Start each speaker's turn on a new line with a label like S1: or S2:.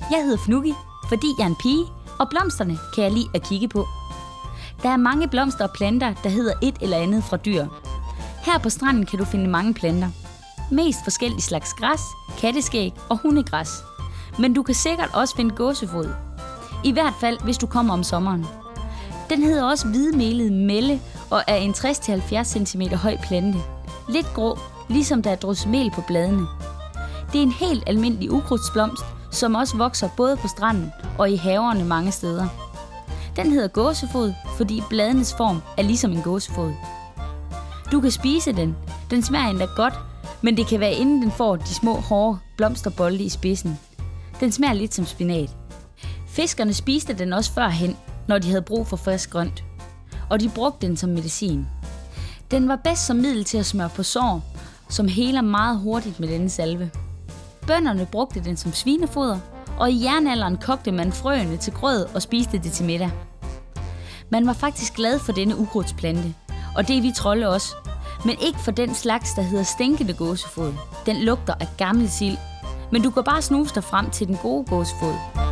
S1: Jeg hedder Fnugi, fordi jeg er en pige, og blomsterne kan jeg lide at kigge på. Der er mange blomster og planter, der hedder et eller andet fra dyr. Her på stranden kan du finde mange planter. Mest forskellige slags græs, katteskæg og hundegræs. Men du kan sikkert også finde gåsefod. I hvert fald, hvis du kommer om sommeren. Den hedder også hvidmelet melle og er en 60-70 cm høj plante. Lidt grå, ligesom der er drysset mel på bladene. Det er en helt almindelig ukrudtsblomst, som også vokser både på stranden og i haverne mange steder. Den hedder gåsefod, fordi bladenes form er ligesom en gåsefod. Du kan spise den. Den smager endda godt, men det kan være inden den får de små hårde blomsterbolde i spidsen. Den smager lidt som spinat. Fiskerne spiste den også førhen, når de havde brug for frisk grønt. Og de brugte den som medicin. Den var bedst som middel til at smøre på sår, som heler meget hurtigt med denne salve. Bønderne brugte den som svinefoder, og i jernalderen kogte man frøene til grød og spiste det til middag. Man var faktisk glad for denne ukrudtsplante, og det er vi trolde også. Men ikke for den slags, der hedder stinkende gåsefod. Den lugter af gammel sild. Men du kan bare snuse dig frem til den gode gåsefod.